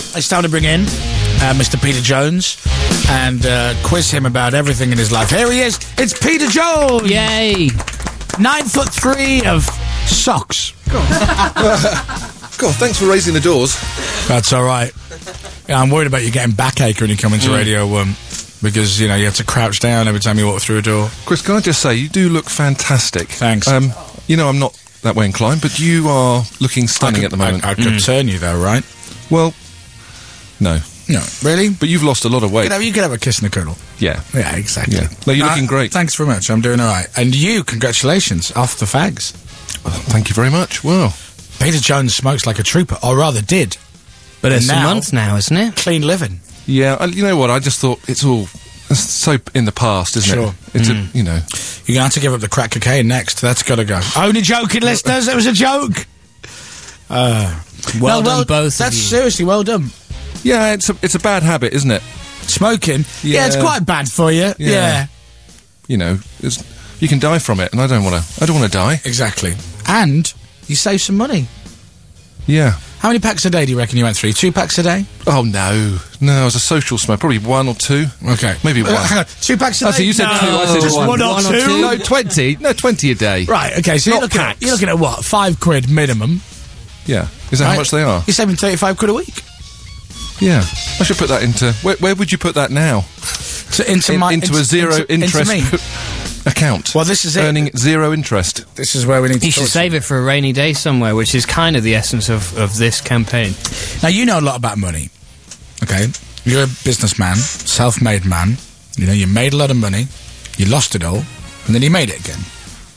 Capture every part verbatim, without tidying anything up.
it's time to bring in uh, Mister Peter Jones and uh, quiz him about everything in his life. Here he is. It's Peter Jones. Yay! Nine foot three of socks. God, thanks for raising the doors. That's all right. Yeah, I'm worried about you getting backache when you come into mm. Radio One. Because, you know, you have to crouch down every time you walk through a door. Chris, can I just say, you do look fantastic. Thanks. Um, you know, I'm not that way inclined, but you are looking stunning could, at the moment. I, I could mm. turn you, though, right? Well, no. No. Really? But you've lost a lot of weight. You could have, you could have a kiss and a cuddle. Yeah. Yeah, exactly. Yeah. No, you're uh, looking great. Thanks very much. I'm doing all right. And you, congratulations, off the fags. Oh, thank you very much. Well, Peter Jones smokes like a trooper, or rather did. But it's now, a month now, isn't it? Clean living. Yeah, I, you know what? I just thought it's all... It's so in the past, isn't sure. it? It's mm. a, you know... You're going to have to give up the crack cocaine next. That's got to go. Only joking, listeners. It was a joke. Uh, well no, done, well, both That's of you. seriously well done. Yeah, it's a, it's a bad habit, isn't it? Smoking? Yeah, yeah it's quite bad for you. Yeah. yeah. You know, it's, you can die from it, and I don't want to... I don't want to die. Exactly. And you save some money. Yeah. How many packs a day do you reckon you went through? Two packs a day? Oh, no. No, I was a social smoker. Probably one or two. Okay. Maybe one. Uh, two packs a oh, day? So you said no. two, I said Just one. one, or, one two? or two? No, twenty. No, twenty a day. Right, okay, so you're looking, at, you're looking at what? Five quid minimum? Yeah. Is that right? how much they are? You're saving thirty-five quid a week? Yeah. I should put that into... Where, where would you put that now? To, into In, my... Into, into a zero into, interest... Into me. account. Well, this is it. Earning zero interest. This is where we need to... You should save it for a rainy day somewhere, which is kind of the essence of, of this campaign. Now, you know a lot about money, okay? You're a businessman, self-made man. You know, you made a lot of money, you lost it all, and then you made it again.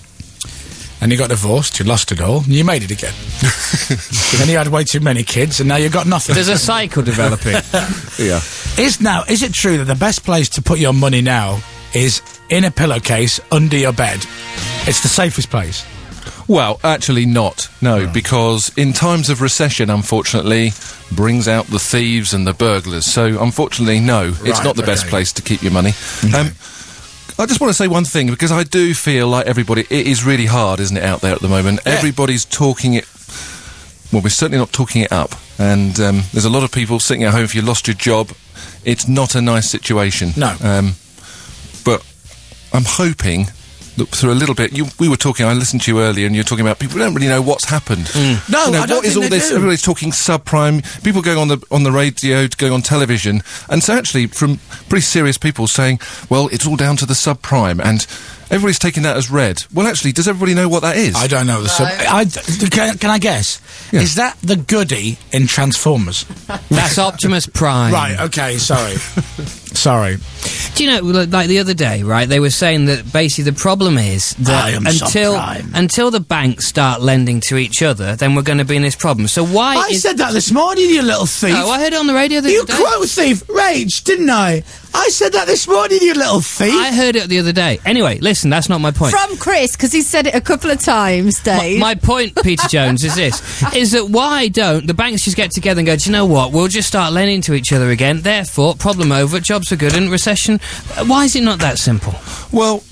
And you got divorced, you lost it all, and you made it again. And then you had way too many kids, and now you've got nothing. There's a cycle developing. Yeah. Is now, is it true that the best place to put your money now is in a pillowcase under your bed? It's the safest place. Well, actually not, no, oh. because in times of recession, unfortunately, brings out the thieves and the burglars. So, unfortunately, no, right, it's not the okay. best place to keep your money. Okay. Um, I just want to say one thing, because I do feel like everybody... It is really hard, isn't it, out there at the moment? Yeah. Everybody's talking it... Well, we're certainly not talking it up. And um, there's a lot of people sitting at home. If you lost your job, it's not a nice situation. No. Um, but I'm hoping... Look, through a little bit, you, we were talking, I listened to you earlier, and you were talking about people who don't really know what's happened. Mm. No, you know, I don't what is think all they this? do. Everybody's talking subprime, people going on the on the radio, going on television, and so actually from pretty serious people saying, well, it's all down to the subprime, and everybody's taking that as read. Well, actually, does everybody know what that is? I don't know the sub... I, can, can I guess? Yeah. Is that the goodie in Transformers? That's Optimus Prime. Right, okay, sorry. Sorry. Do you know, like the other day, right, they were saying that basically the problem is that I am until subprime. until the banks start lending to each other, then we're going to be in this problem. So why I is... said that this morning, you little thief. Oh, I heard it on the radio the You other day. quote thief, Rage, didn't I? I said that this morning, you little thief. I heard it the other day. Anyway, listen, that's not my point. From Chris, because he said it a couple of times, Dave. My, my point, Peter Jones, is this, is that why don't the banks just get together and go, do you know what, we'll just start lending to each other again, therefore, problem over, jobs are good, and recession... Why is it not that simple? Well...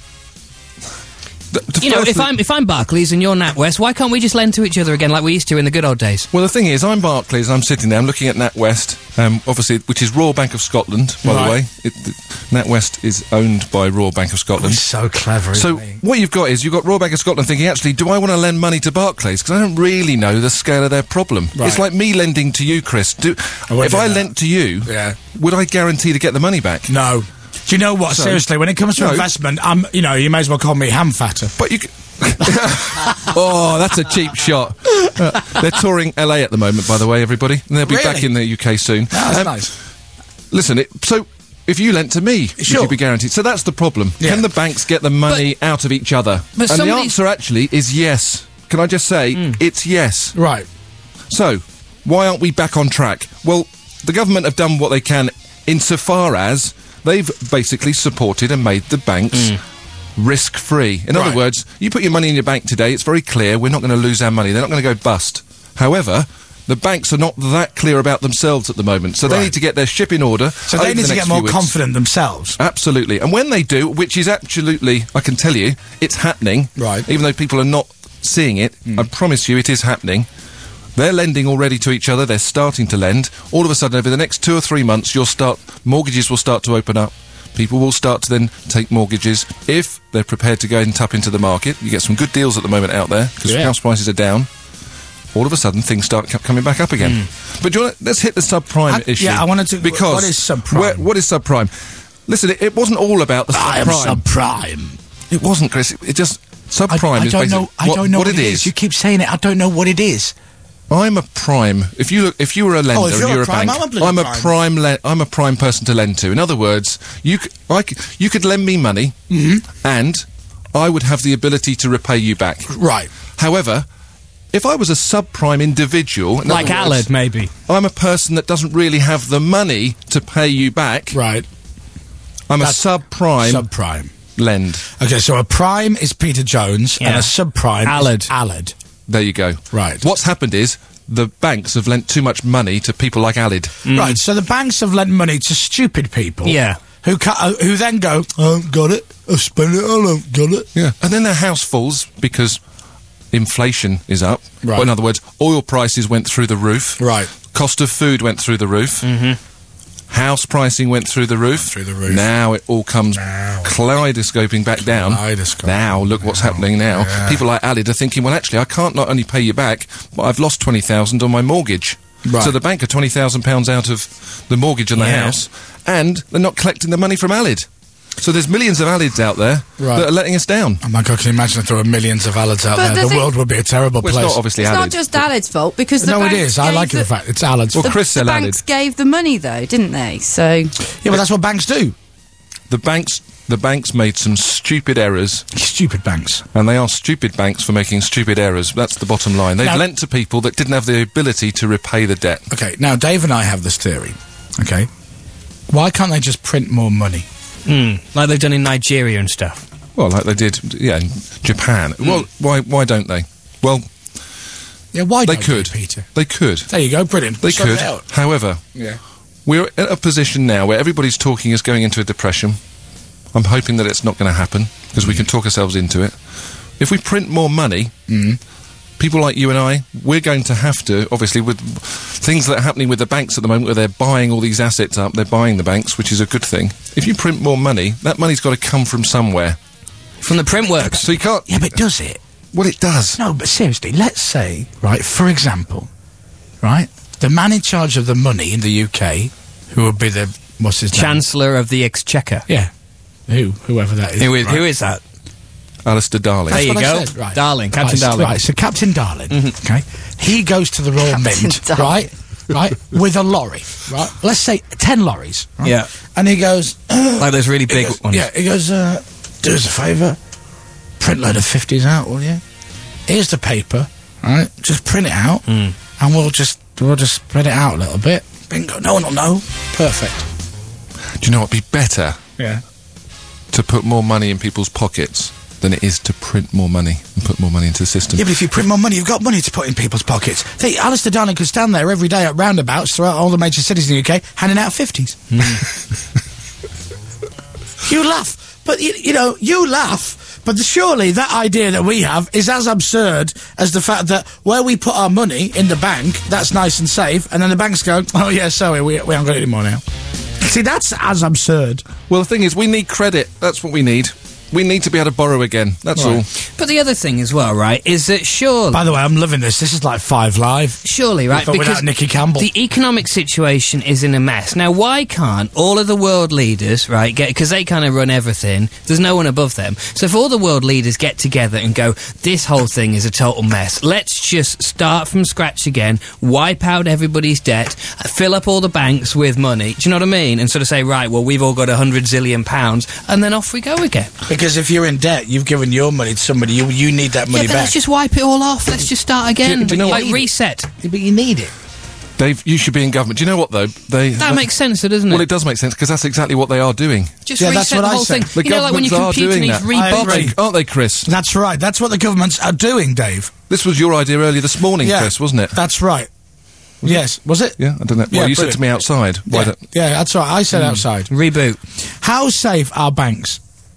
The, the you know, if I'm if I'm Barclays and you're NatWest, why can't we just lend to each other again like we used to in the good old days? Well, the thing is, I'm Barclays, and I'm sitting there, I'm looking at NatWest, um, obviously, which is Royal Bank of Scotland, by right. the way. It, the, NatWest is owned by Royal Bank of Scotland. Oh, so clever, So, isn't he? what you've got is, you've got Royal Bank of Scotland thinking, actually, do I want to lend money to Barclays? Because I don't really know the scale of their problem. Right. It's like me lending to you, Chris. Do, I if I that. lent to you, Yeah. would I guarantee to get the money back? No. Do you know what? So, Seriously, when it comes to no. investment, I'm, you know, you may as well call me ham fatter. But you... C- oh, that's a cheap shot. Uh, they're touring L A at the moment, by the way, everybody. And they'll be Really? back in the U K soon. That's Um, nice. Listen, it, so if you lent to me, Sure. would you be guaranteed? So that's the problem. Yeah. Can the banks get the money out of each other? but And the somebody- answer actually is yes. Can I just say, Hmm. it's yes. Right. So, why aren't we back on track? Well, the government have done what they can insofar as they've basically supported and made the banks risk-free. In Right. other words, you put your money in your bank today, it's very clear, we're not going to lose our money, they're not going to go bust. However, the banks are not that clear about themselves at the moment, so Right. they need to get their ship in order. So they over need the to next get more few weeks. confident themselves. Absolutely. And when they do, which is absolutely, I can tell you, it's happening. Right. Even though people are not seeing it, I promise you it is happening. They're lending already to each other. They're starting to lend. All of a sudden, over the next two or three months, you'll start mortgages will start to open up. People will start to then take mortgages if they're prepared to go and tap into the market. You get some good deals at the moment out there because Yeah. house prices are down. All of a sudden, things start c- coming back up again. But do you wanna, let's hit the subprime I- issue. yeah, I wanted to- Because what is subprime? where- what is subprime? Listen, it, it wasn't all about the I am subprime. subprime. It wasn't, Chris. It, it just I, subprime I is don't basically know. I what, don't know what what, it is. You keep saying it. I don't know what it is. I'm a prime. If you look, if you were a lender Oh, if and you're you're a a prime, bank, I'm a bloody I'm a prime. prime. Le- I'm a prime person to lend to. In other words, you c- I c- you could lend me money, Mm-hmm. and I would have the ability to repay you back. Right. However, if I was a subprime individual, in Like other words, Alad, maybe. I'm a person that doesn't really have the money to pay you back. Right. I'm That's a subprime Subprime. lend. Okay, so a prime is Peter Jones and Yeah. a subprime Alad. is Alad. There you go. Right. What's happened is the banks have lent too much money to people like Alid. Right, so the banks have lent money to stupid people. Yeah. Who ca- uh, who then go, I haven't got it, I've spent it, I haven't got it. Yeah. And then their house falls because inflation is up. Right. Or in other words, oil prices went through the roof. Right. Cost of food went through the roof. Mm-hmm. House pricing went through the roof. Through the roof. Now it all comes Now. kaleidoscoping back down. Kaleidoscoping. Now look what's Now. happening now. Yeah. People like Alid are thinking, well, actually, I can't not only pay you back, but I've lost twenty thousand on my mortgage. Right. So the bank are twenty thousand pounds out of the mortgage on the Yeah. house, and they're not collecting the money from Alid. So there's millions of Alids out there Right. that are letting us down. Oh my God, can you imagine if there were millions of Alads out But there? the The thing- world would be a terrible Well, it's place. not obviously It's Alid. not just Alad's fault because the no, it banks is. I gave like the, the fact it's Alad's Well, fault. Chris the said Alid. banks gave the money though, didn't they? So Yeah, but that's what banks do. The banks, the banks made some stupid errors, Stupid banks. and they are stupid banks for making stupid errors. That's the bottom line. They've Now- lent to people that didn't have the ability to repay the debt. Okay, now Dave and I have this theory. Okay, why can't they just print more money? Mm, like they've done in Nigeria and stuff. Well, like they did, yeah, in Japan. Hmm. Well, why, why don't they? Well, Yeah, why they don't could. they, Peter? They could. There you go, brilliant. They Sort could. it out. However, Yeah. we're at a position now where everybody's talking us going into a depression. I'm hoping that it's not going to happen because we can talk ourselves into it. If we print more money, Mm. people like you and I, we're going to have to, obviously, with things that are happening with the banks at the moment, where they're buying all these assets up, they're buying the banks, which is a good thing. If you print more money, that money's got to come from somewhere. From the print works. So you can't. Yeah, but does it? Well, it does. No, but seriously, let's say, right, for example, right, the man in charge of the money in the U K, who would be the, what's his name? Chancellor of the Exchequer. Yeah. Who? Whoever that is. Who is, right? who is that? Alistair Darling. There you what I go. said, right. Darling, Captain right, so- Darling. Right, so Captain Darling, okay, he goes to the Royal Captain Mint, Darling. right, right, with a lorry, right, let's say ten lorries, right? Yeah. and he goes, Like those really he big goes- ones. yeah, he goes, uh, do us a favour, print a load of fifties out, will you? Here's the paper, right, just print it out, Mm. and we'll just, we'll just spread it out a little bit, bingo, no one will know, perfect. Do you know what'd be better? Yeah. To put more money in people's pockets than it is to print more money and put more money into the system. Yeah, but if you print more money, you've got money to put in people's pockets. Think, Alistair Darling could stand there every day at roundabouts throughout all the major cities in the U K, handing out fifties. You laugh, but you, you know, you laugh, but surely that idea that we have is as absurd as the fact that where we put our money in the bank, that's nice and safe, and then the banks go, oh yeah, sorry, we, we haven't got it anymore now. See, that's as absurd. Well, the thing is, we need credit. That's what we need. We need to be able to borrow again. That's Right. all. But the other thing as well, right, is that surely... By the way, I'm loving this. This is like Five Live. Surely, right? But without Nicky Campbell. the economic situation is in a mess. Now, why can't all of the world leaders, right, get, because they kind of run everything, there's no one above them. So if all the world leaders get together and go, this whole thing is a total mess, let's just start from scratch again, wipe out everybody's debt, uh, fill up all the banks with money, do you know what I mean? And sort of say, right, well, we've all got a hundred zillion pounds, and then off we go again. Because if you're in debt, you've given your money to somebody, you, you need that money Yeah, but back. let's just wipe it all off. Let's just start again. Do you- do you know like what- reset. Yeah, but you need it. Dave, you should be in government. Do you know what, though? They That makes sense, doesn't it? Well, it does make sense, because that's exactly what they are doing. Just Yeah, reset that's what the I whole said. thing. The You know, like when you governments are compute and doing he's that. I rebobbining. agree. Aren't they, Chris? That's right. That's what the governments are doing, Dave. This was your idea earlier this morning, Chris, wasn't it? That's right. yes. Was it? Yeah, I don't know. Yeah, well, you said brilliant. to me outside. Why Yeah, don't... yeah, that's right. I said outside. Reboot. How safe are banks?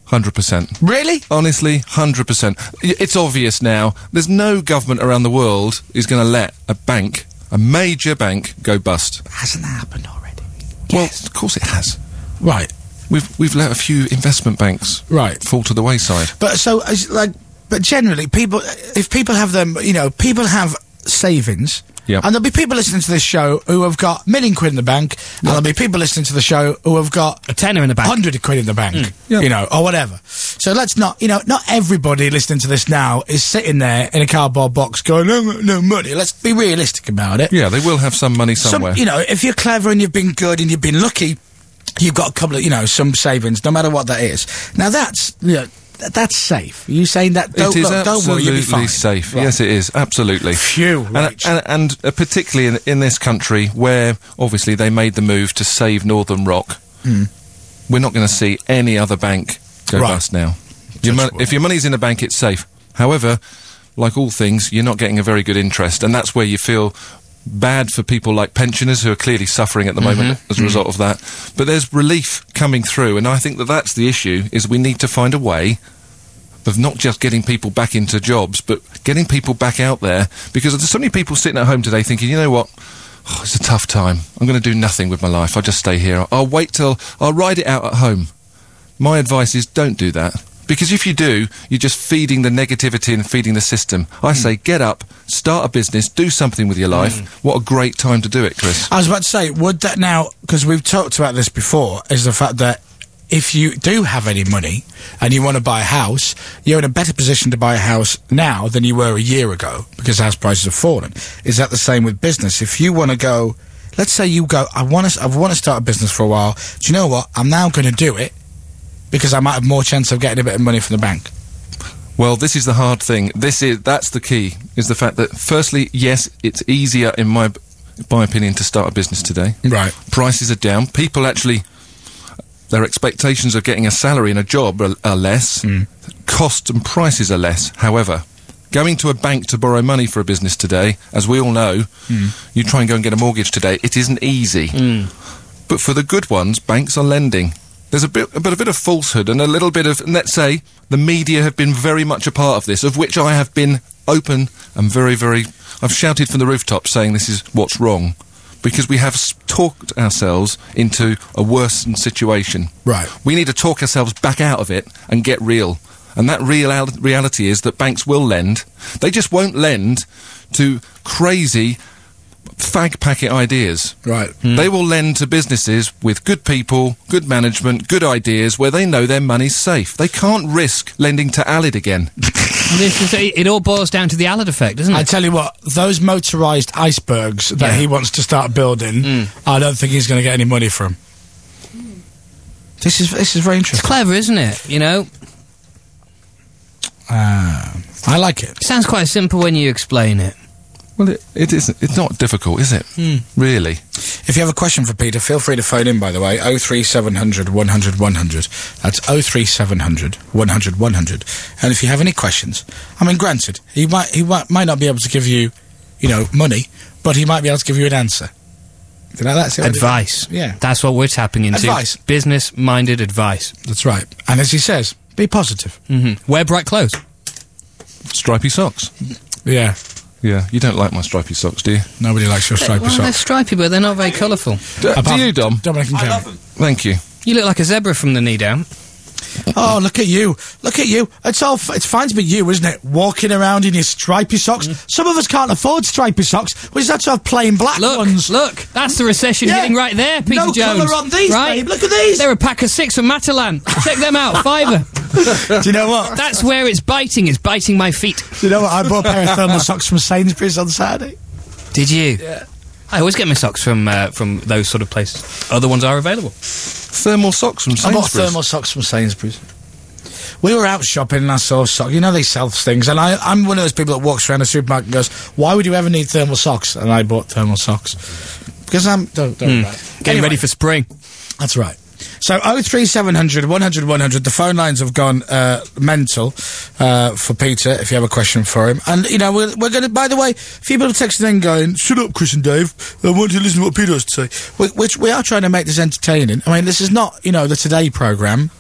one hundred percent. Really? Honestly, one hundred percent. Y- It's obvious now. There's no government around the world who's going to let a bank, a major bank, go bust. Hasn't that happened already? Well, of course it has. Right. We've we've let a few investment banks Right. fall to the wayside. But so, as, like, but generally, people, if people have them, you know, people have savings. Yep. And there'll be people listening to this show who have got a million quid in the bank, and there'll be people listening to the show who have got A tenner in the bank. hundred quid in the bank, Yeah. you know, or whatever. So let's not, you know, not everybody listening to this now is sitting there in a cardboard box going, no, no money. Let's be realistic about it. Yeah, they will have some money Some- somewhere. you know, if you're clever and you've been good and you've been lucky, you've got a couple of, you know, some savings, no matter what that is. Now that's, you know, th- that's safe. Are you saying that? Don't, it is look, don't worry, you'll absolutely be fine. safe. Right. Yes, it is. Absolutely. Phew, And, Rach. and, and uh, particularly in, in this country where obviously they made the move to save Northern Rock, we're not going to see any other bank go Right. bust now. Your mon- wood. if your money's in a bank, it's safe. However, like all things, you're not getting a very good interest, and that's where you feel bad for people like pensioners who are clearly suffering at the moment as a result of that. But there's relief coming through, and I think that that's the issue, is we need to find a way of not just getting people back into jobs, but getting people back out there, because there's so many people sitting at home today thinking, you know what, oh, it's a tough time. I'm going to do nothing with my life. I'll just stay here. I'll wait till, I'll ride it out at home. My advice is don't do that. Because if you do, you're just feeding the negativity and feeding the system. I say, get up, start a business, do something with your life. What a great time to do it, Chris. I was about to say, would that now, because we've talked about this before, is the fact that if you do have any money and you want to buy a house, you're in a better position to buy a house now than you were a year ago because house prices have fallen. Is that the same with business? If you want to go, let's say you go, I want to, I want to start a business for a while. Do you know what? I'm now going to do it because I might have more chance of getting a bit of money from the bank. Well, this is the hard thing. This is that's the key. Is the fact that firstly, yes, it's easier in my my opinion to start a business today. Right. Prices are down. People actually, their expectations of getting a salary and a job are, are less. Costs and prices are less. However, going to a bank to borrow money for a business today, as we all know, you try and go and get a mortgage today, it isn't easy. But for the good ones, banks are lending. There's a bit, a bit, a bit of falsehood and a little bit of, and let's say, the media have been very much a part of this, of which I have been open and very, very, I've shouted from the rooftop saying this is what's wrong, because we have s- talked ourselves into a worsened situation. Right. We need to talk ourselves back out of it and get real. And that real al- reality is that banks will lend. They just won't lend to crazy fag packet ideas. Right. They will lend to businesses with good people, good management, good ideas, where they know their money's safe. They can't risk lending to Alid again. This is, it it all boils down to the Alad effect, doesn't it? I tell you what, those motorised icebergs that Yeah. he wants to start building, I don't think he's going to get any money from. This is this is very It's interesting. clever, isn't it? You know, Uh, I like it. it sounds quite simple when you explain it. Well, it, it isn't. It's not difficult, is it? Really? If you have a question for Peter, feel free to phone in, by the way, oh three seven hundred one hundred one hundred. That's oh three seven hundred one hundred one hundred. And if you have any questions, I mean, granted, he might he might, might not be able to give you, you know, money, but he might be able to give you an answer. You know, that's it. Advice. Yeah. That's what we're tapping into. Advice. Business-minded advice. That's right. And as he says, be positive. Mm-hmm. Wear bright clothes. Stripy socks. Yeah. Yeah, you don't like my stripy socks, do you? Nobody likes your stripy Well, they're socks. stripy, but they're not very colourful. Do, Apart do you, from Dom? Dominic and Kevin. Thank you. You look like a zebra from the knee down. Oh, look at you. Look at you. It's all, f- it's fine to be you, isn't it? Walking around in your stripy socks. Some of us can't afford stripy socks. We just have to have plain black Look, ones. look, that's the recession Yeah. hitting right there, Peter No Jones. colour on these, right? babe. Look at these. They're a pack of six from Matalan. Check them out, fiver. Do you know what? That's where it's biting. It's biting my feet. Do you know what? I bought a pair of thermal socks from Sainsbury's on Saturday. Did you? Yeah. I always get my socks from uh, from those sort of places. Other ones are available. Thermal socks from I bought Sainsbury's. thermal socks from Sainsbury's. We were out shopping and I saw socks. You know they sell things, and I, I'm one of those people that walks around a supermarket and goes, "Why would you ever need thermal socks?" And I bought thermal socks because I'm don't, don't worry about it. Getting Anyway, ready for spring. That's right. So oh three seven hundred one hundred one hundred. The phone lines have gone uh, mental uh, for Peter. If you have a question for him, and you know we're, we're going to. By the way, a few people texting in going, "Shut up, Chris and Dave. I want to listen to what Peter has to say." We, which we are trying to make this entertaining. I mean, this is not you know the Today programme.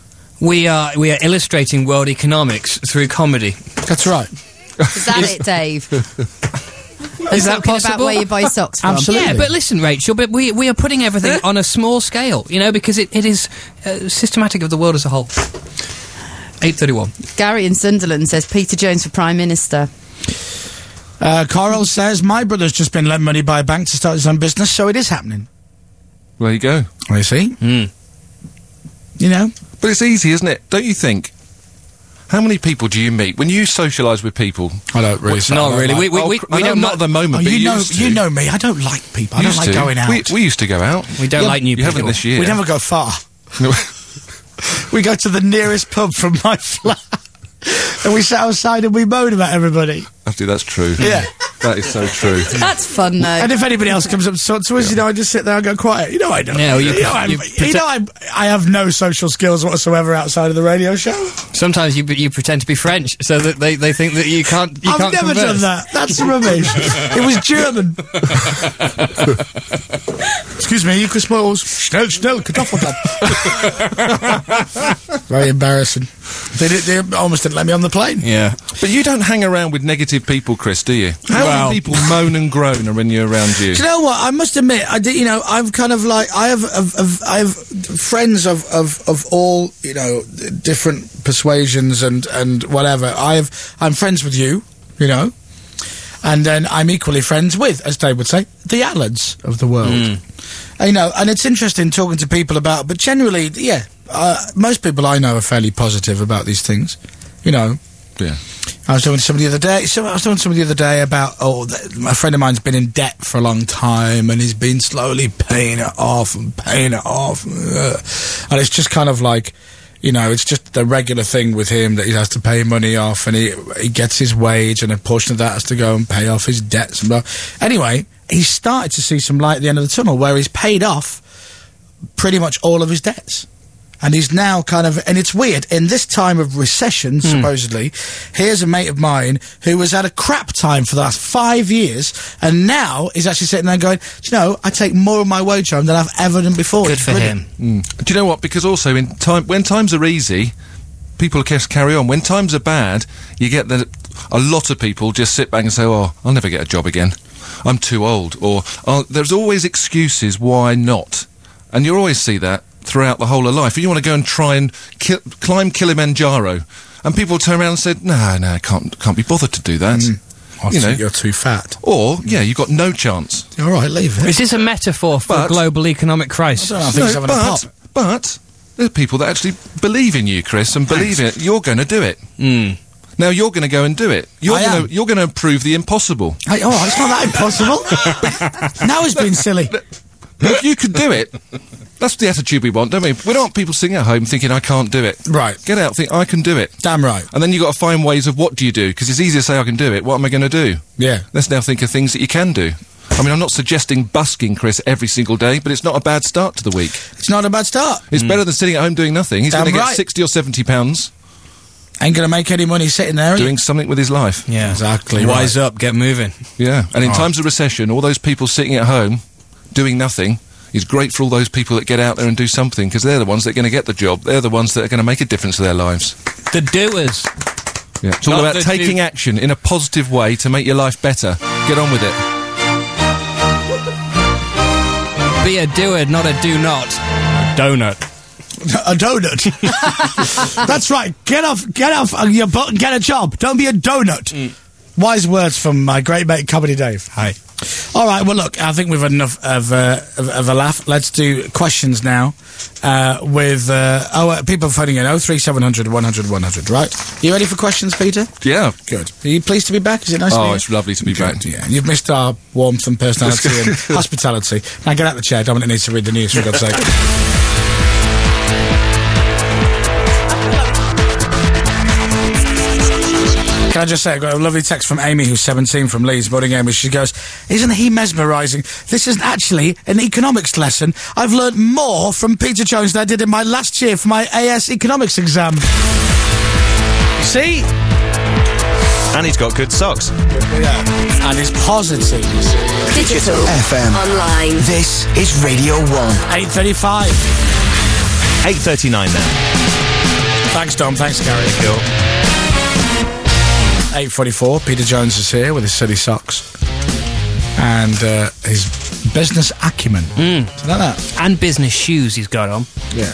We are we are illustrating world economics through comedy. That's right. Is that it, Dave? Is that Talking possible? about where you buy socks from. Absolutely. Yeah, but listen, Rachel, but we we are putting everything on a small scale, you know, because it, it is uh, systematic of the world as a whole. eight thirty-one. Gary in Sunderland says Peter Jones for Prime Minister. Uh, Coral says, my brother's just been lent money by a bank to start his own business, so it is happening. There you go. Well, you see? Mm. You know? But it's easy, isn't it? Don't you think? How many people do you meet when you socialise with people? I don't really. It's not really. We, we, Oh, we, cr- we I know don't not at the moment, Oh, but you you know, used to. you know me. I don't like people. I don't Used like to. going out. We, we used to go out. we don't Yeah, like new You people. haven't this year. We never go far. We go to the nearest pub from my flat, and we sat outside and we moan about everybody. Actually, that's true. Yeah. That is so true. That's fun, though. And if anybody else comes up to talk to us, you know, I just sit there and go quiet. You know, I don't. Yeah, well, you you, know, pre- I'm, you you know, I'm, I have no social skills whatsoever outside of the radio show. Sometimes you you pretend to be French so that they, they think that you can't you I've can't never converse. done that. That's rubbish. It was German. Excuse me, you can smell schnell, schnell, Kartoffeltopf. Very embarrassing. They, did, they almost didn't let me on the plane. Yeah. But you don't hang around with negative people, Chris, do you? How Well- many people moan and groan when you're around you? Do you know what? I must admit, I did. You know, I've kind of like I have, of, of, I have friends of, of, of all you know different persuasions and, and whatever. I have. I'm friends with you, you know, and then I'm equally friends with, as Dave would say, the Allens of the world. And, you know, and it's interesting talking to people about. But generally, yeah, uh, most people I know are fairly positive about these things. You know. Yeah. I was talking to somebody the other day. So I was talking to somebody the other day about oh, th- a friend of mine's been in debt for a long time, and he's been slowly paying it off and paying it off, uh, and it's just kind of like, you know, it's just the regular thing with him that he has to pay money off, and he he gets his wage, and a portion of that has to go and pay off his debts and blah. Anyway, he's started to see some light at the end of the tunnel where he's paid off pretty much all of his debts. And he's now kind of, and it's weird, in this time of recession, supposedly, here's a mate of mine who has had a crap time for the last five years, and now is actually sitting there going, do you know, I take more of my wage home than I've ever done before. Good It's for brilliant. him. Do you know what? Because also, in time, when times are easy, people just carry on. When times are bad, you get that a lot of people just sit back and say, oh, I'll never get a job again. I'm too old. Or, oh, there's always excuses why not. And you always see that throughout the whole of life. You want to go and try and ki- climb Kilimanjaro, and people turn around and say, no, no, can't can't be bothered to do that. I You think know. you're too fat. Or, yeah, you've got no chance. All right, leave it. Is this a metaphor for But- global economic crisis? I don't know, I think he's No, having a pop. but, but, there are people that actually believe in you, Chris, and believe in it. You're going to do it. Mm. Now you're going to go and do it. You're I going am. to you're going to prove the impossible. Hey, all right, it's not that impossible. Now he's been silly. If you could do it, that's the attitude we want, don't we? We don't want people sitting at home thinking, I can't do it. Right. Get out, think, I can do it. Damn right. And then you've got to find ways of what do you do, because it's easy to say I can do it. What am I going to do? Yeah. Let's now think of things that you can do. I mean, I'm not suggesting busking, Chris, every single day, but it's not a bad start to the week. It's not a bad start. It's better than sitting at home doing nothing. He's Damn going to get right. sixty or seventy pounds Ain't going to make any money sitting there. doing something with his life. Yeah. Exactly Wise up, get moving. Yeah. And in Oh. times of recession, all those people sitting at home doing nothing is great for all those people that get out there and do something, because they're the ones that are going to get the job. They're the ones that are going to make a difference to their lives. The doers. Yeah. It's all Not about the taking do- action in a positive way to make your life better. Get on with it. Be a doer, not a do not. A donut. A donut. That's right. Get off, get off uh, your butt and get a job. Don't be a donut. Wise words from my great mate, Comedy Dave. Hi. All right. Well, look, I think we've had enough of, uh, of, of a laugh. Let's do questions now. Uh, with uh, oh, uh, people phoning in oh three seven hundred one hundred one hundred. Right. You ready for questions, Peter? Yeah. Good. Are you pleased to be back? Is it nice? to Oh, be here? it's lovely to be Good, back. Yeah. You've missed our warmth and personality and hospitality. Now get out the chair. Dominic needs to read the news, for God's sake. Can I just say, I got a lovely text from Amy, who's seventeen, from Leeds, morning Amy. She goes, isn't he mesmerising? This isn't actually an economics lesson. I've learnt more from Peter Jones than I did in my last year for my A S economics exam. See? And he's got good socks. Yeah. And he's positive. Digital, F M. online. This is Radio one. eight thirty-five. eight thirty-nine now. Thanks, Dom. Thanks, Gary. eight forty-four. Peter Jones is here with his silly socks and uh, his business acumen. Mm. Do you know that? And business shoes he's got on. Yeah.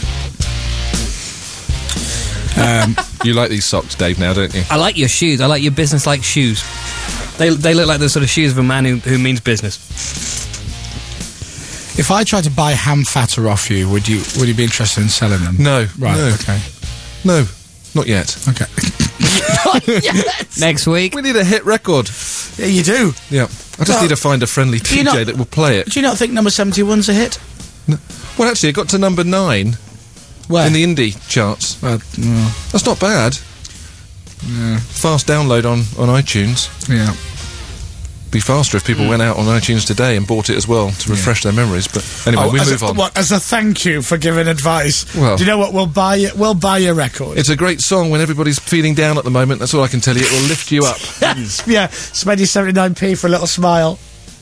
Um, you like these socks, Dave, now, don't you? I like your shoes. I like your business-like shoes. They they look like the sort of shoes of a man who, who means business. If I tried to buy ham fatter off you, would you would you be interested in selling them? No. Right, No. okay. No, not yet. Okay. Next week. We need a hit record. Yeah, you do. Yeah. I just Well, need to find a friendly do you D J not- that will play it. Do you not think number seventy-one's a hit? Well, actually, it got to number nine Where? in the indie charts. Well, no. That's not bad. Yeah. Fast download on, on iTunes. Yeah. Be faster if people went out on iTunes today and bought it as well to refresh their memories. But anyway, we as move a, on. What, as a thank you for giving advice. Well- do you know what? We'll buy you. We'll buy your record. It's a great song when everybody's feeling down at the moment. That's all I can tell you. It will lift you up. Yeah. Spend your seventy-nine p for a little smile.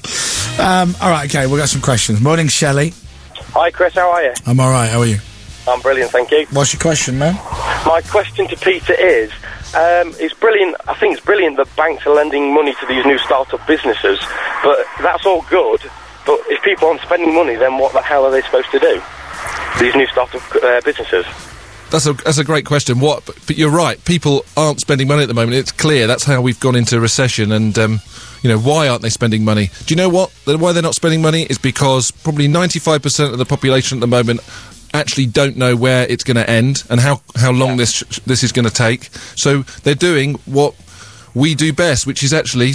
Um, all right. Okay. We've got some questions. Morning, Shelley. Hi, Chris. How are you? I'm all right. How are you? I'm brilliant, thank you. What's your question, man? My question to Peter is, um, it's brilliant. I think it's brilliant that banks are lending money to these new start-up businesses, but that's all good. But if people aren't spending money, then what the hell are they supposed to do? These new start-up uh, businesses. That's a that's a great question. What? But, but you're right. People aren't spending money at the moment. It's clear. That's how we've gone into recession. And um, you know, why aren't they spending money? Do you know what? Why they're not spending money is because probably ninety-five percent of the population at the moment actually don't know where it's going to end and how how long Yeah. this this is going to take. So they're doing what we do best, which is actually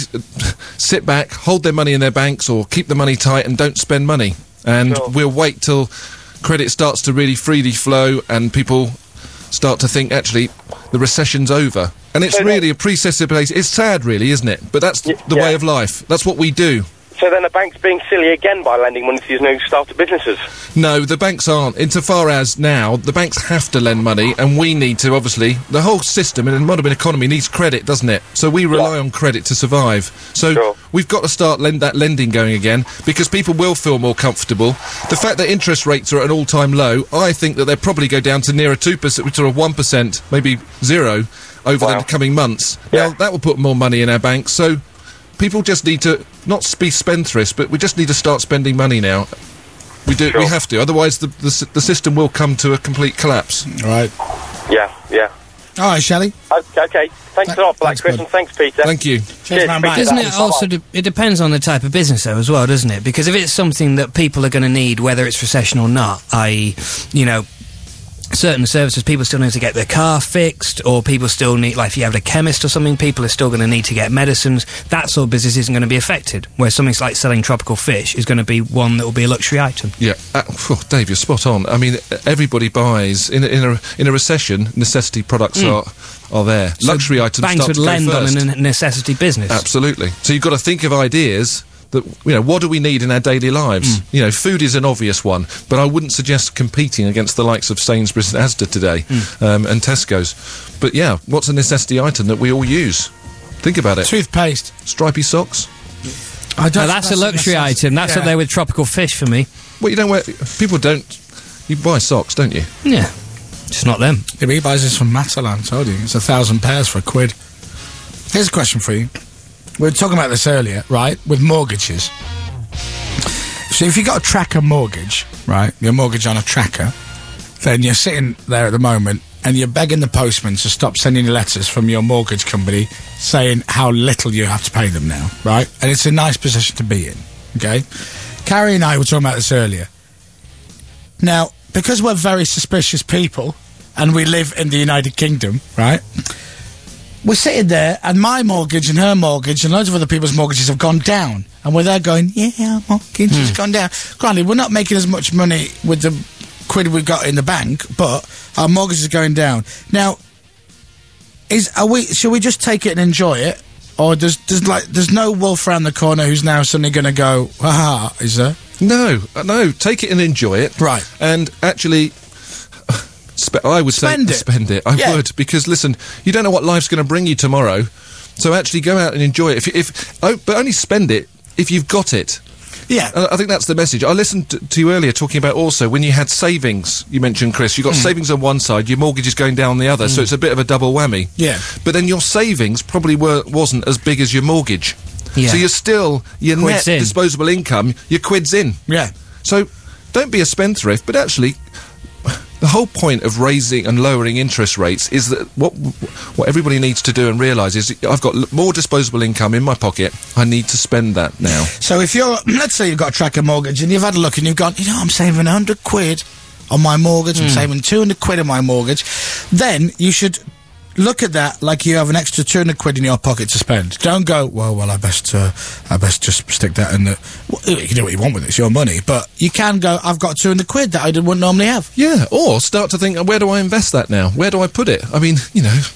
sit back, hold their money in their banks, or keep the money tight and don't spend money. And Sure. we'll wait till credit starts to really freely flow and people start to think actually the recession's over. And it's So then- really a precipitated. It's sad, really, isn't it? But that's Y- the yeah. way of life. That's what we do. So then the bank's being silly again by lending money to these new start-up businesses. No, the banks aren't. Insofar as now, the banks have to lend money, and we need to, obviously, the whole system in a modern economy needs credit, doesn't it? So we rely Yeah. on credit to survive. So Sure. we've got to start lend that lending going again, because people will feel more comfortable. The fact that interest rates are at an all-time low, I think that they'll probably go down to nearer two percent, to a one percent, maybe zero, over Wow. the coming months. Yeah. Now, that will put more money in our banks, so people just need to not be spendthrifts, but we just need to start spending money now. We do. Sure. We have to. Otherwise, the, the s- the system will come to a complete collapse. All right. Yeah, yeah. All right, Shelley. Okay, okay. Thanks Th- a lot for that, thanks, Chris, bud. and thanks, Peter. Thank you. Cheers, man. Bye. Doesn't it Bye-bye. also de- it depends on the type of business though as well, doesn't it? Because if it's something that people are going to need, whether it's recession or not, that is, you know, certain services, people still need to get their car fixed, or people still need, like if you have a chemist or something, people are still going to need to get medicines. That sort of business isn't going to be affected. Where something like selling tropical fish is going to be one that will be a luxury item. Yeah, uh, phew, Dave, you're spot on. I mean, everybody buys in a, in a in a recession. Necessity products are are there. Luxury items Banks start would to go lend first. on a n- necessity business. Absolutely. So you've got to think of ideas that, you know, what do we need in our daily lives? You know, food is an obvious one, but I wouldn't suggest competing against the likes of Sainsbury's and Asda today, um, and Tesco's. But yeah, what's a necessity item that we all use? Think about it. Toothpaste. Stripy socks? I don't Now, that's, a luxury necessity. item. That's Yeah. up there with tropical fish for me. Well, you don't wear... People don't... You buy socks, don't you? Yeah. Just not them. Yeah, but he buys this from Matalan, I told you. It's a thousand pairs for a quid. Here's a question for you. We were talking about this earlier, right? With mortgages. So if you got a tracker mortgage, right? Your mortgage on a tracker, then you're sitting there at the moment and you're begging the postman to stop sending you letters from your mortgage company saying how little you have to pay them now, right? And it's a nice position to be in, okay? Carrie and I were talking about this earlier. Now, because we're very suspicious people and we live in the United Kingdom, right? We're sitting there and my mortgage and her mortgage and loads of other people's mortgages have gone down. And we're there going, yeah, our mortgage has gone down. Granted, we're not making as much money with the quid we've got in the bank, but our mortgage is going down. Now, is are we? Should we just take it and enjoy it? Or does, does like, there's no wolf around the corner who's now suddenly going to go, ha, is there? No, uh, no. Take it and enjoy it. Right. And actually, spe- I would Spend say it. spend it. I Yeah. would, because listen, you don't know what life's going to bring you tomorrow. So actually, go out and enjoy it. If, you- if oh, but only spend it if you've got it. Yeah. Uh, I think that's the message. I listened to, to you earlier talking about also when you had savings, you mentioned, Chris, you've got mm. savings on one side, your mortgage is going down on the other, mm. so it's a bit of a double whammy. Yeah. But then your savings probably were, wasn't as big as your mortgage. Yeah. So you're still, your Quids net in. disposable income, your quid's in. Yeah. So don't be a spendthrift, but actually, the whole point of raising and lowering interest rates is that what what everybody needs to do and realise is I've got l- more disposable income in my pocket, I need to spend that now. So if you're, let's say you've got a tracker mortgage and you've had a look and you've gone, you know, I'm saving one hundred quid on my mortgage, I'm saving two hundred quid on my mortgage, then you should look at that like you have an extra two hundred quid in your pocket to spend. Don't go, well, well, I best, uh, I best just stick that in the... Well, you can do what you want with it, it's your money, but you can go, I've got two hundred quid that I wouldn't normally have. Yeah, or start to think, where do I invest that now? Where do I put it? I mean, you know,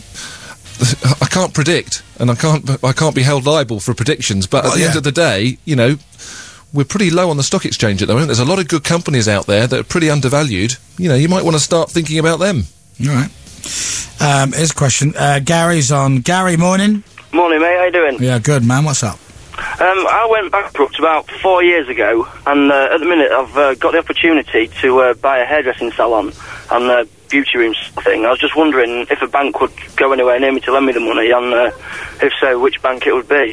I can't predict, and I can't, I can't be held liable for predictions, but Well, at the yeah. end of the day, you know, we're pretty low on the stock exchange at the moment. There's a lot of good companies out there that are pretty undervalued. You know, you might want to start thinking about them. All right. Um, here's a question. Uh, Gary's on. Gary, morning. Morning, mate. How you doing? Yeah, good, man. What's up? Um, I went bankrupt about four years ago, and uh, at the minute I've uh, got the opportunity to uh, buy a hairdressing salon and uh, beauty room thing. I was just wondering if a bank would go anywhere near me to lend me the money, and uh, if so, which bank it would be.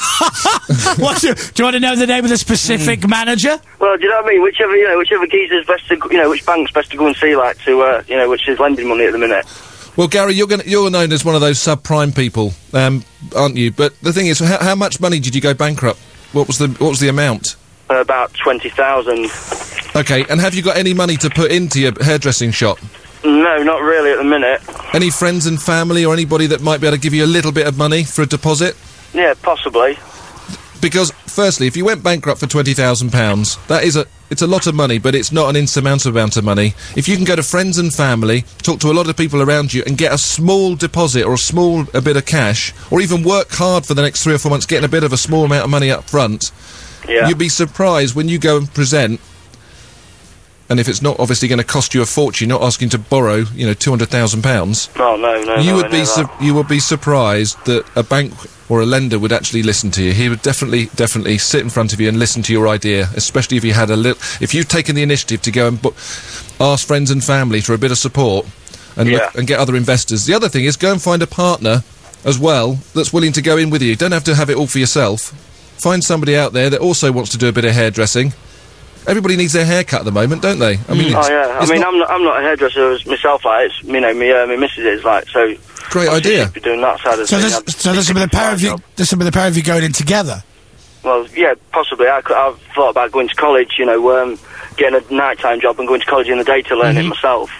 What's your, do you want to know the name of the specific Mm. manager? Well, do you know what I mean? Whichever, you know, whichever geezer's best to, you know, which bank's best to go and see, like, to, uh, you know, which is lending money at the minute. Well, Gary, you're gonna, you're known as one of those subprime people, um, aren't you? But the thing is, how, how much money did you go bankrupt? What was the what was the amount? Uh, about twenty thousand. Okay, and have you got any money to put into your hairdressing shop? No, not really at the minute. Any friends and family or anybody that might be able to give you a little bit of money for a deposit? Yeah, possibly. Because, firstly, if you went bankrupt for twenty thousand pounds, that is a, it's a lot of money, but it's not an insurmountable amount of money. If you can go to friends and family, talk to a lot of people around you, and get a small deposit or a small a bit of cash, or even work hard for the next three or four months, getting a bit of a small amount of money up front, Yeah. you'd be surprised when you go and present, and if it's not obviously going to cost you a fortune, not asking to borrow, you know, two hundred thousand pounds, Oh, no, no, you no, would I be know su- that. you would be surprised that a bank or a lender would actually listen to you. He would definitely definitely sit in front of you and listen to your idea, especially if you had a little if you've taken the initiative to go and bu- ask friends and family for a bit of support and look, Yeah. and get other investors. The other thing is go and find a partner as well that's willing to go in with you. Don't have to have it all for yourself. Find somebody out there that also wants to do a bit of hairdressing. Everybody needs their hair cut at the moment, don't they? I mean, Oh, it's, yeah. I it's mean, not I'm not, I'm not a hairdresser as myself, like, it's, you know, me, uh, my missus is, like, so... great obviously idea. she'd be doing that side of So the there's, thing. I'd- so there's with a pair of you. job. There's with a pair of you going in together. Well, yeah, possibly. I could, I've thought about going to college, you know, um, getting a nighttime job and going to college in the day to learn it myself.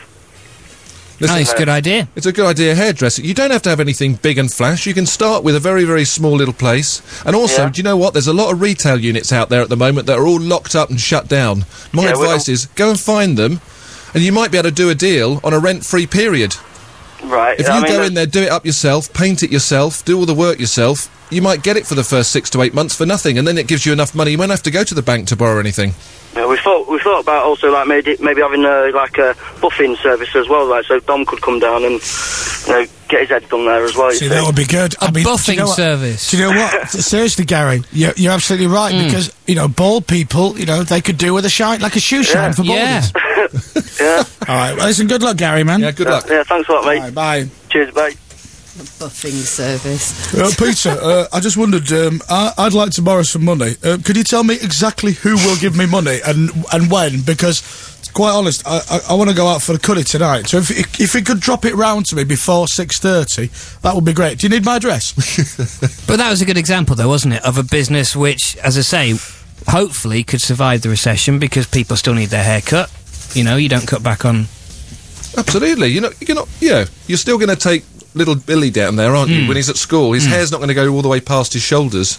Listen, Nice, good idea. It's a good idea, hairdressing. You don't have to have anything big and flash. You can start with a very, very small little place. And also, Yeah. do you know what? There's a lot of retail units out there at the moment that are all locked up and shut down. My Yeah, well- advice is go and find them, and you might be able to do a deal on a rent-free period. Right. If I you mean, go that's- in there, do it up yourself, paint it yourself, do all the work yourself, you might get it for the first six to eight months for nothing, and then it gives you enough money. You won't have to go to the bank to borrow anything. Yeah, we thought we thought about also like maybe maybe having uh, like a buffing service as well, like so Dom could come down and you know get his head done there as well. you See, see. that would be good. A I mean, do you buffing know what- service. Do you know what? Seriously, Gary, you're, you're absolutely right because you know bald people, you know, they could do with a shine like a shoe shine Yeah. for Yeah. baldness. Yeah, All right. Well, listen. Good luck, Gary, man. Yeah, good yeah, luck. yeah. Thanks a lot, mate. All right, bye. Cheers, mate. Buffing service. Uh, Peter, uh, I just wondered, um, I, I'd like to borrow some money. Uh, could you tell me exactly who will give me money and and when? Because, quite honest, I, I, I want to go out for a cuddy tonight. So if it, if you could drop it round to me before six thirty, that would be great. Do you need my address? But that was a good example, though, wasn't it, of a business which, as I say, hopefully could survive the recession because people still need their hair cut. You know, you don't cut back on... Absolutely. You're not, you're not, yeah, you're still going to take little Billy down there, aren't you, when he's at school? His hair's not going to go all the way past his shoulders.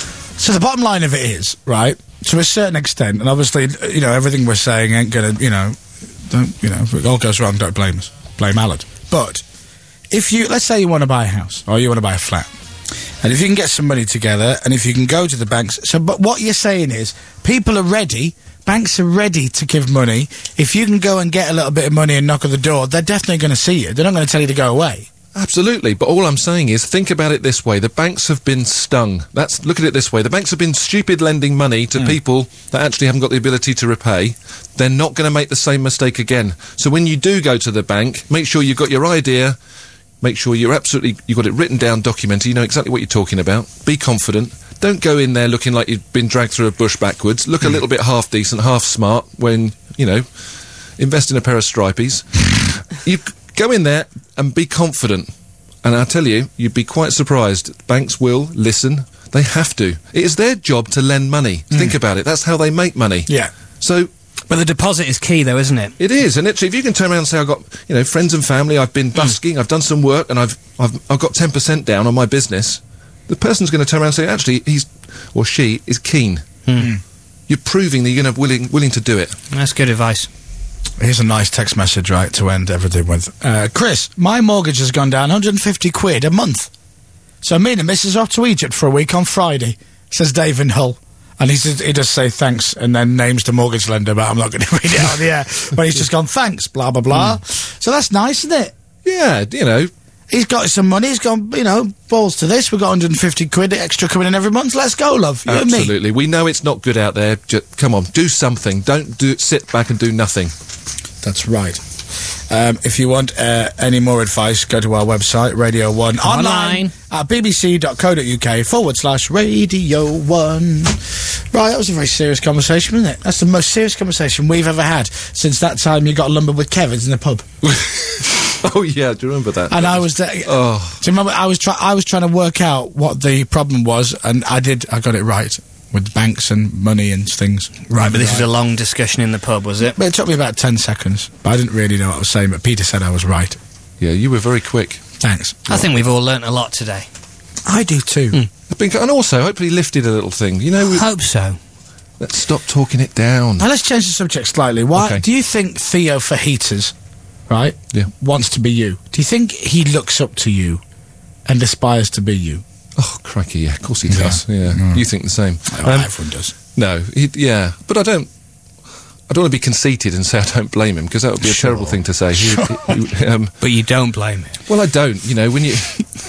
So the bottom line of it is, right, to a certain extent, and obviously, you know, everything we're saying ain't gonna, you know, don't, you know, if it all goes wrong, don't blame us. Blame Allard. But, if you, let's say you want to buy a house, or you want to buy a flat, and if you can get some money together, and if you can go to the banks, so, but what you're saying is, people are ready, banks are ready to give money. If you can go and get a little bit of money and knock on the door, they're definitely going to see you. They're not going to tell you to go away. Absolutely, but all I'm saying is, think about it this way: the banks have been stung. That's look at it this way: the banks have been stupid lending money to mm. people that actually haven't got the ability to repay. They're not going to make the same mistake again. So when you do go to the bank, make sure you've got your idea. Make sure you're absolutely you've got it written down, documented. You know exactly what you're talking about. Be confident. Don't go in there looking like you've been dragged through a bush backwards. Look mm. a little bit half decent, half smart. When you know, invest in a pair of stripies. You go in there and be confident. And I tell you, you'd be quite surprised. Banks will listen. They have to. It is their job to lend money. Mm. Think about it. That's how they make money. Yeah. So. But the deposit is key, though, isn't it? It is, and literally, if you can turn around and say, "I've got, you know, friends and family. I've been busking. Mm. I've done some work, and I've, I've, I've got ten percent down on my business," the person's going to turn around and say, "Actually, he's or she is keen." Mm. You're proving that you're going to willing, willing to do it. That's good advice. Here's a nice text message, right, to end everything with. Uh, Chris, my mortgage has gone down one hundred fifty quid a month. So me and the missus are off to Egypt for a week on Friday, says Dave in Hull. And he says, he does say thanks and then names the mortgage lender, but I'm not going to read it out of the air. But he's just gone, thanks, blah, blah, blah. Mm. So that's nice, isn't it? Yeah, you know. He's got some money, he's gone, you know, balls to this. We've got one hundred fifty quid extra coming in every month. Let's go, love. You Absolutely. And me. We know it's not good out there. Just, come on, do something. Don't do sit back and do nothing. That's right. Um, if you want uh, any more advice, go to our website, Radio one online, online. at bbc.co.uk forward slash Radio one. Right, that was a very serious conversation, wasn't it? That's the most serious conversation we've ever had since that time you got lumbered with Kevin's in the pub. Oh yeah, do you remember that? And I was there. Oh. Do you remember? I was try I was trying to work out what the problem was, and I did. I got it right. With banks and money and things. Right, but this was a long discussion in the pub, was it? But it took me about ten seconds. But I didn't really know what I was saying, but Peter said I was right. Yeah, you were very quick. Thanks. I think we've all learnt a lot today. I do too. Mm. Been, and also, hopefully lifted a little thing. You know, I hope so. Let's stop talking it down. Now let's change the subject slightly. Why okay. do you think Theo Fajitas, right, yeah. wants to be you? Do you think he looks up to you and aspires to be you? Oh, crikey, yeah, of course he does, yeah. yeah. Mm. You think the same. Oh, um, everyone does. No, he, yeah, but I don't... I don't want to be conceited and say I don't blame him, because that would be a sure. terrible thing to say. Sure. He, he, um, but you don't blame him. Well, I don't, you know, when you...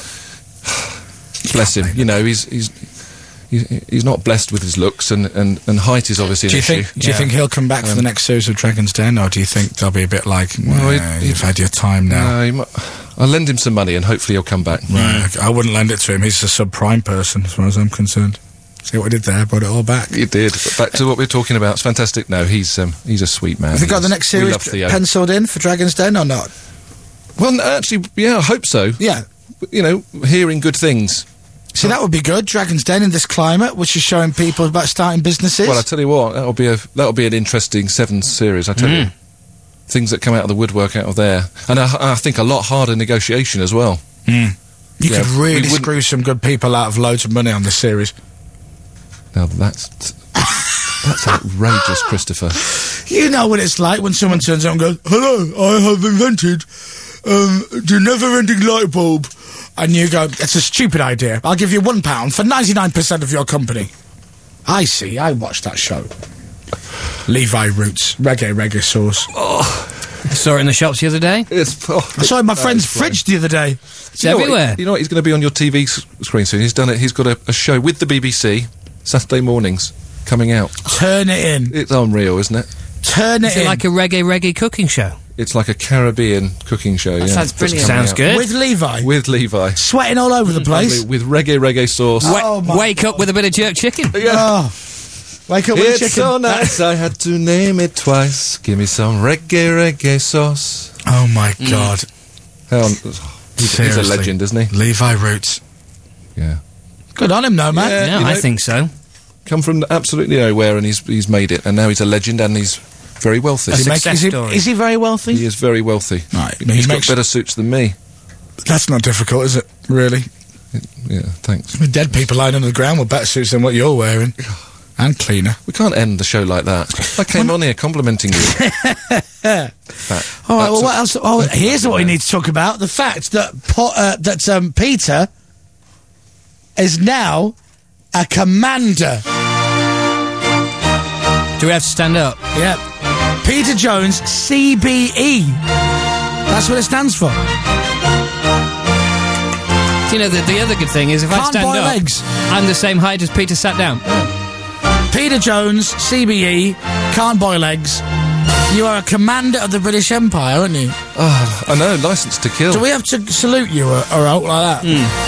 Bless him, you know, he's... he's He's not blessed with his looks, and, and, and height is obviously an do you issue. Think, do yeah. you think he'll come back um, for the next series of Dragon's Den, or do you think they'll be a bit like, well, nah, he'd, you've he'd, had your time now? No, he might, I'll lend him some money, and hopefully he'll come back. Right, mm. I wouldn't lend it to him. He's a subprime person, as far as I'm concerned. See what I did there? Brought it all back. You did. But back to what we were talking about. It's fantastic. No, he's um, he's a sweet man. Have you got the next series penciled in for Dragon's Den, or not? Well, actually, yeah, I hope so. Yeah. You know, hearing good things. See, that would be good. Dragon's Den in this climate, which is showing people about starting businesses. Well, I tell you what, that'll be a that'll be an interesting seven series. I tell mm. you, things that come out of the woodwork out of there, and I, I think a lot harder negotiation as well. Mm. You yeah, could really screw some good people out of loads of money on this series. Now that's that's outrageous, Christopher. You know what it's like when someone turns up and goes, "Hello, I have invented um, the never-ending light bulb." And you go, it's a stupid idea. I'll give you one pound for ninety-nine percent of your company. I see. I watched that show. Levi Roots. Reggae, reggae sauce. Oh. I saw it in the shops the other day. It's, oh, I saw it in my friend's fridge the other day. It's you everywhere. What, you know what? He's going to be on your T V screen soon. He's done it. He's got a, a show with the B B C, Saturday mornings, coming out. Turn it in. It's unreal, isn't it? Turn it Is in. Is it like a reggae, reggae cooking show? It's like a Caribbean cooking show, that yeah. sounds brilliant. Sounds good. With Levi? With Levi. Sweating all over the place? With reggae, reggae sauce. Oh, my Wake God. up with a bit of jerk chicken. Yeah. Oh. Wake up with it's chicken. It's so nice, I had to name it twice. Give me some reggae, reggae sauce. Oh, my mm. God. Hell, he's, he's a legend, isn't he? Levi Roots. Yeah. Good on him, though, man. Yeah, yeah you know, I think so. Come from absolutely nowhere, and he's he's made it, and now he's a legend, and he's very wealthy. Is he, make, is, he, is he very wealthy? He is very wealthy. Right. He's he got better suits than me. That's not difficult, is it? Really? It, yeah, thanks. With dead people lying on the ground with better suits than what you're wearing. And cleaner. We can't end the show like that. I came on here complimenting you. That, all right, well, what else? Oh, here's what we need to talk about. The fact that, po uh, that um, Peter is now a commander. Do we have to stand up? Yeah. Peter Jones, C B E. That's what it stands for. Do you know, the, the other good thing is if I Can't stand boil up, eggs. I'm the same height as Peter sat down. Peter Jones, C B E, can't boil eggs. You are a commander of the British Empire, aren't you? Oh, I know, licence to kill. Do we have to salute you or, or out like that?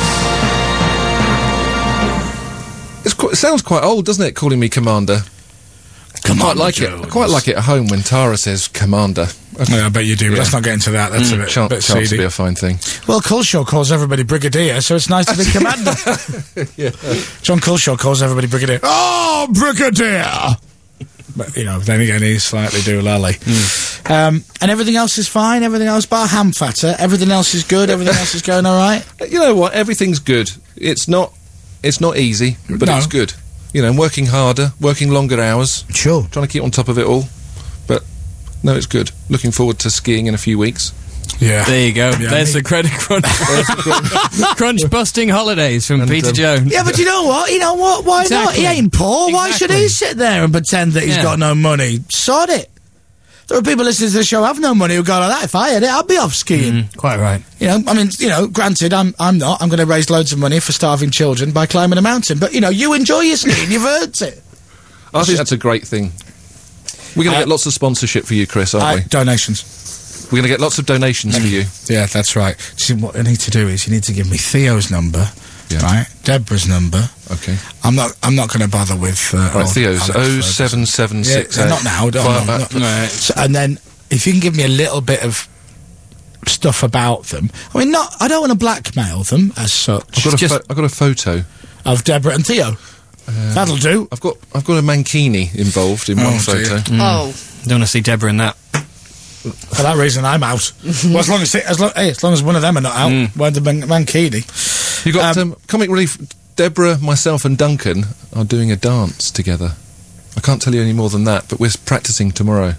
It's quite, it sounds quite old, doesn't it, calling me Commander? I quite like it. I quite like it at home when Tara says Commander. Yeah, I bet you do, but Yeah. let's not get into that. That's a bit, Chance, bit chance to seedy. be a fine thing. Well, Culshaw calls everybody Brigadier, so it's nice to be Commander. Yeah. John Culshaw calls everybody Brigadier. Oh, Brigadier! But, you know, then again, he's slightly doolally. Um, and everything else is fine, everything else, bar ham fatter, everything else is good, everything else is going all right. You know what? Everything's good. It's not. It's not easy, but No. it's good. You know, I'm working harder, working longer hours, Sure. trying to keep on top of it all. But no, it's good. Looking forward to skiing in a few weeks. Yeah. There you go. Yeah, There's I the credit crunch. crunch busting holidays from And, Peter um, Jones. Yeah, but you know what? You know what? Why not? He Exactly. ain't poor. Why should Exactly. he sit there and pretend that he's Yeah. got no money? Sod it. There are people listening to the show who have no money who go like that. If I had it, I'd be off skiing. Mm, quite right. You know, I mean, you know, granted, I'm I'm not. I'm going to raise loads of money for starving children by climbing a mountain. But, you know, you enjoy your skiing. You've earned it. I think that's a great thing. We're going to Uh, get lots of sponsorship for you, Chris, aren't Uh, we? donations. We're going to get lots of donations for you. Yeah, that's right. See, what you need to do is you need to give me Theo's number, Yeah. right? Deborah's number. Okay. I'm not. I'm not going to bother with. Uh, Right, old Theo's Alex oh Ferguson. seven seven six Yeah, eight. not now. Don't, Five- not, not, So, and then if you can give me a little bit of stuff about them. I mean, not. I don't want to blackmail them as such. I've got, a Just- pho- I've got a photo. Of Deborah and Theo. That'll do. I've got I've got a mankini involved in Oh, one dear. photo. Oh, Don't want to see Deborah in that. For that reason, I'm out. Well, as long as as long, hey, as long as one of them are not out, why the Man- Mankini? You got Um, um, Comic Relief. Deborah, myself, and Duncan are doing a dance together. I can't tell you any more than that, but we're practicing tomorrow.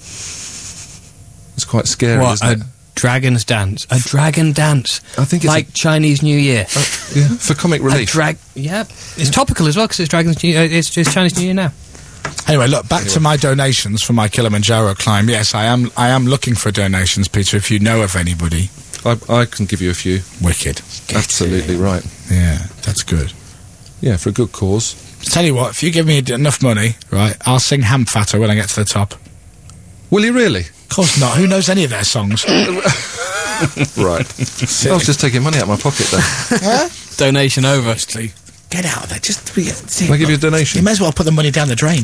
It's quite scary, What, isn't a it? dragon's dance? A dragon dance? I think it's like Chinese New Year. a, yeah, for Comic A Relief. drag. Yep. It's topical as well because it's Dragon's New. Uh, it's just Chinese New Year now. Anyway, look back to my donations for my Kilimanjaro climb. Yes, I am. I am looking for donations, Peter. If you know of anybody, I, I can give you a few. wicked. Absolutely right. Yeah, that's good. Yeah, for a good cause. Tell you what, if you give me d- enough money, right, I'll sing Ham Fatter when I get to the top. Will you really? Of course not. Who knows any of their songs? Right. I was just taking money out of my pocket then. Donation over. Honestly, get out of there. Just be, see, Can I give you a you donation? may as well put the money down the drain.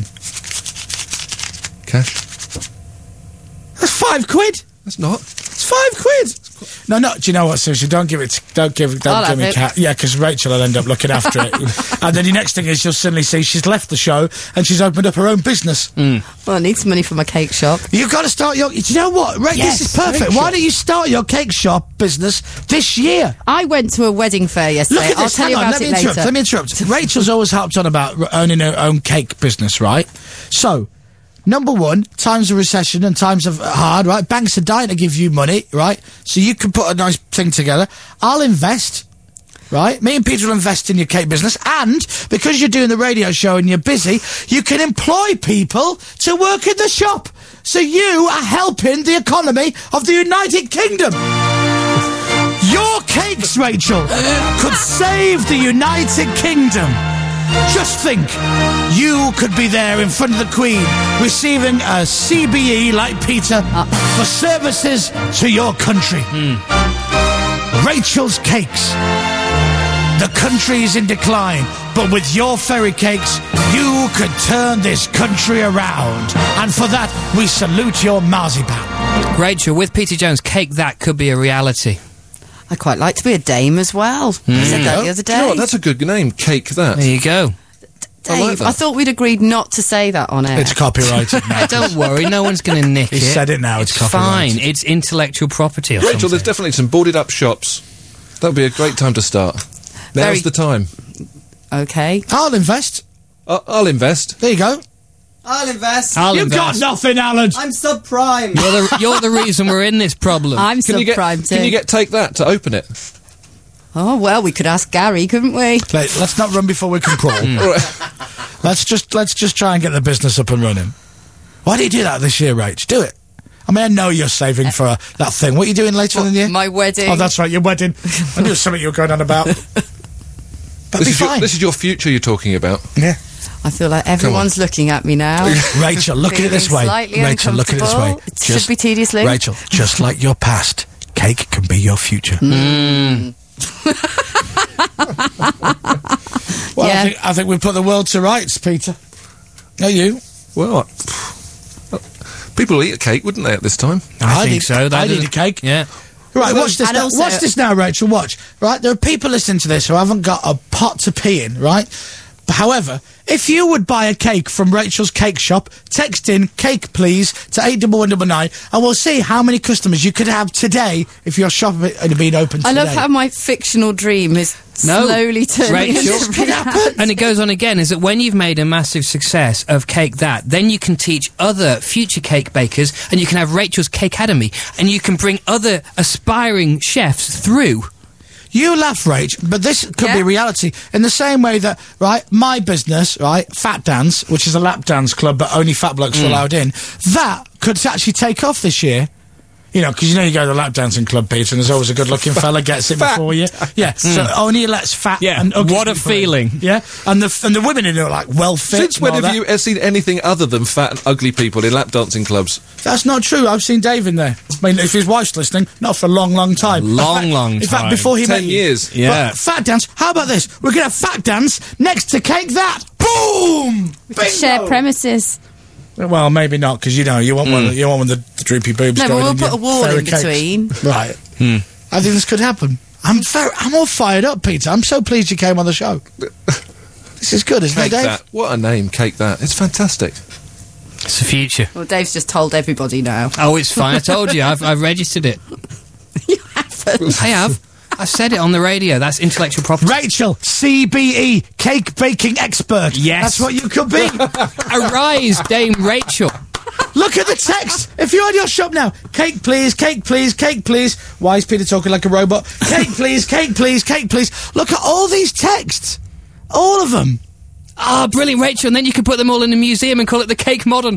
Cash? That's five quid. That's not. It's five quid. No, no. Do you know what? Seriously, don't give it. To, don't give. Don't I'll give have me it. cat. Yeah, because Rachel will end up looking after it, and then the next thing is you'll suddenly see she's left the show and she's opened up her own business. well, I need some money for my cake shop. You've got to start your. Do you know what? Ra- Yes, this is perfect. Rachel. Why don't you start your cake shop business this year? I went to a wedding fair yesterday. Look at I'll this. tell Hang you on. about Let me it interrupt. later. Let me interrupt. Rachel's always harped on about r- owning her own cake business, right? So. Number one, times of recession and times of hard, right? Banks are dying to give you money, right? So you can put a nice thing together. I'll invest, right? Me and Peter will invest in your cake business. And because you're doing the radio show and you're busy, you can employ people to work in the shop. So you are helping the economy of the United Kingdom. Your cakes, Rachel, could save the United Kingdom. Just think, you could be there in front of the Queen, receiving a C B E like Peter for services to your country. Rachel's Cakes. The country is in decline, but with your fairy cakes, you could turn this country around. And for that, we salute your marzipan. Rachel, with Peter Jones, cake that could be a reality. I quite like to be a dame as well. I said that the other Do you know day. what? That's a good name. Cake that. There you go. I like Dave, that. I thought we'd agreed not to say that on air. It's copyrighted now. Don't worry, no one's going to nick He it. said it now, it's fine. copyrighted. It's intellectual property or Rachel, something. there's definitely some boarded up shops. That would be a great time to start. Now's Very- the time. Okay. I'll invest. I- I'll invest. There you go. I'll invest. I'll You've got invest. nothing, Alan. I'm subprime. You're the, you're the reason we're in this problem. I'm Can you get? subprime too. Can you get Take That to open it? Oh, well, we could ask Gary, couldn't we? Let, let's not run before we can crawl. Let's just let's just try and get the business up and running. Why do you do that this year, Rach? Do it. I mean, I know you're saving for uh, that thing. What are you doing later on in the year? My wedding. Oh, that's right, your wedding. I knew it was something you were going on about. That'd This be is, your, fine. this is your future you're talking about. Yeah. I feel like everyone's looking at me now. Rachel, look at it this way. Feeling slightly Rachel, look at it this way. uncomfortable. It should be tediously. Rachel, just like your past, cake can be your future. Mm. Well, Yeah. I, think, I think we put the world to rights, Peter. Are you? Well, I- people eat a cake, wouldn't they, at this time? I, think need- so. That I is- need a cake. Yeah. Right, watch this And now. also- Watch this now, Rachel, watch. Right, there are people listening to this who haven't got a pot to pee in, right? However, if you would buy a cake from Rachel's Cake Shop, text in cake please to eight double one double nine, and we'll see how many customers you could have today if your shop had been open today. I love how my fictional dream is No. slowly turning Rachel. into Could happen. reality. And it goes on again, is that when you've made a massive success of Cake That, then you can teach other future cake bakers, and you can have Rachel's Cake Academy, and you can bring other aspiring chefs through. You laugh, Rach, but this could Yeah. be reality. In the same way that, right, my business, right, Fat Dance, which is a lap dance club, but only fat blokes are allowed in, that could actually take off this year. You know, because you know you go to the lap dancing club, Peter, and there's always a good-looking fella gets it before you. Yeah, so only lets fat Yeah, and ugly what a people in. feeling. Yeah, and the and the women in it are like well fit. Since and when all have that. you uh, seen anything other than fat and ugly people in lap dancing clubs? That's not true. I've seen Dave in there. I mean, if his wife's listening, not for a long, long time. In Long, fact- long In fact, time. before he Ten met you. years. Yeah. But fat dance. How about this? We're gonna have fat dance next to Cake That. Boom! Bingo! Share premises. Well, maybe not, because you know you want one. You want one with the, the droopy boobs. No, but going we'll in put your a wall fairy in cakes. between. Right. I think this could happen. I'm very, I'm all fired up, Peter. I'm so pleased you came on the show. This is good, isn't Cake it, Dave? That. What a name, Cake That. It's fantastic. It's the future. Well, Dave's just told everybody now. Oh, it's fine. I told you. I've, I've registered it. You haven't. I have. I've said it on the radio. That's intellectual property. Rachel, C B E, cake baking expert. Yes. That's what you could be. Arise, Dame Rachel. Look at the text. If you're in your shop now, cake please, cake please, cake please. Why is Peter talking like a robot? Cake please, cake please, cake please. Look at all these texts. All of them. Ah, brilliant, Rachel. And then you can put them all in a museum and call it the Cake Modern.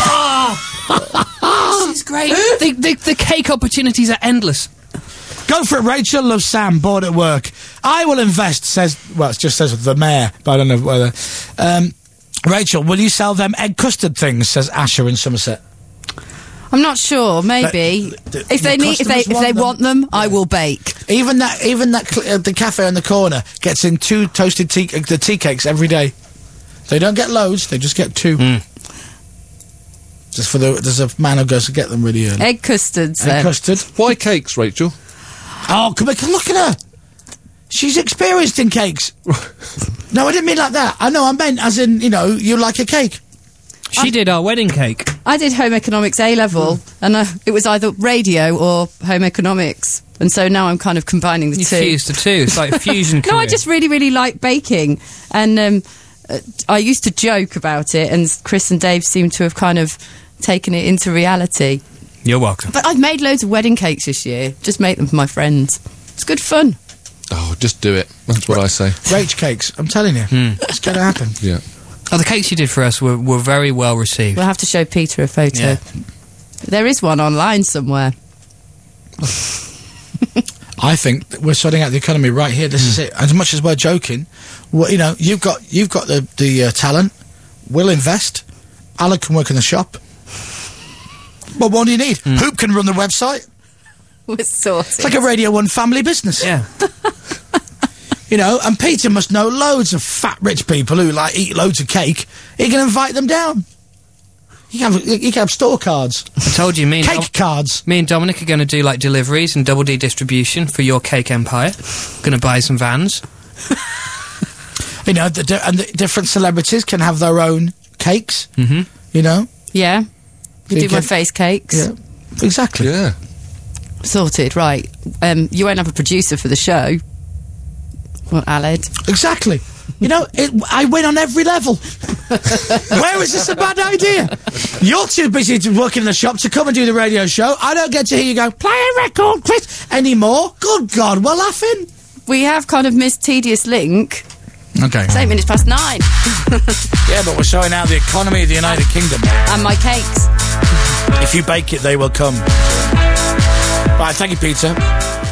Ah! This is great. The, the, the cake opportunities are endless. Go for it, Rachel. Love Sam, bored at work. I will invest, says, well, it just says the mayor, but I don't know whether. Um, Rachel, will you sell them egg custard things, says Asher in Somerset. I'm not sure. Maybe But the- if the they need, if they customers if they want want them, I will bake. Even that, even that, cl- uh, the cafe on the corner gets in two toasted tea, uh, the tea cakes every day. They don't get loads, they just get two. Just for the, there's a man who goes to get them really early. Egg custards. Egg Then. custard. Why cakes, Rachel? Oh, come on, look at her. She's experienced in cakes. No, I didn't mean like that. I know, I meant as in, you know, you like a cake. She did our wedding cake. I did home economics A level, and uh, it was either radio or home economics, and so now I'm kind of combining the You two. fused the two. It's like a fusion No, I career. just really, really like baking, and um, uh, I used to joke about it, and Chris and Dave seem to have kind of taken it into reality. You're welcome. But I've made loads of wedding cakes this year. Just make them for my friends. It's good fun. Oh, just do it. That's what I say. Rach cakes, I'm telling you. It's going to happen. Yeah. Oh, the cakes you did for us were, were very well received. We'll have to show Peter a photo. Yeah. There is one online somewhere. I think that we're sorting out the economy right here. This is it. As much as we're joking, well, you know, you've got you've got the the uh, talent. We'll invest. Alan can work in the shop. Well, what do you need? Hoop can run the website. We're sorted. It's like a Radio One family business. Yeah. You know, and Peter must know loads of fat rich people who like eat loads of cake. He can invite them down. He can have, he can have store cards, I told you, me and, cake cards. me and Dominic are going to do like deliveries and double D distribution for your cake empire. Going to buy some vans. You know, the, di- and the different celebrities can have their own cakes. Mhm. You know, Yeah. We You do my can- face cakes. yeah, exactly. Yeah. Sorted, right. Um, you won't have a producer for the show. Well, Aled. Exactly. You know, it, I win on every level. Where is this a bad idea? You're too busy to working in the shop to come and do the radio show. I don't get to hear you go, play a record, Chris, anymore. Good God, we're laughing. We have kind of missed Tedious Link. Okay. It's eight minutes past nine. Yeah, Yeah, but we're showing how the economy of the United Kingdom. And my cakes. If you bake it, they will come. Right, thank you, Peter.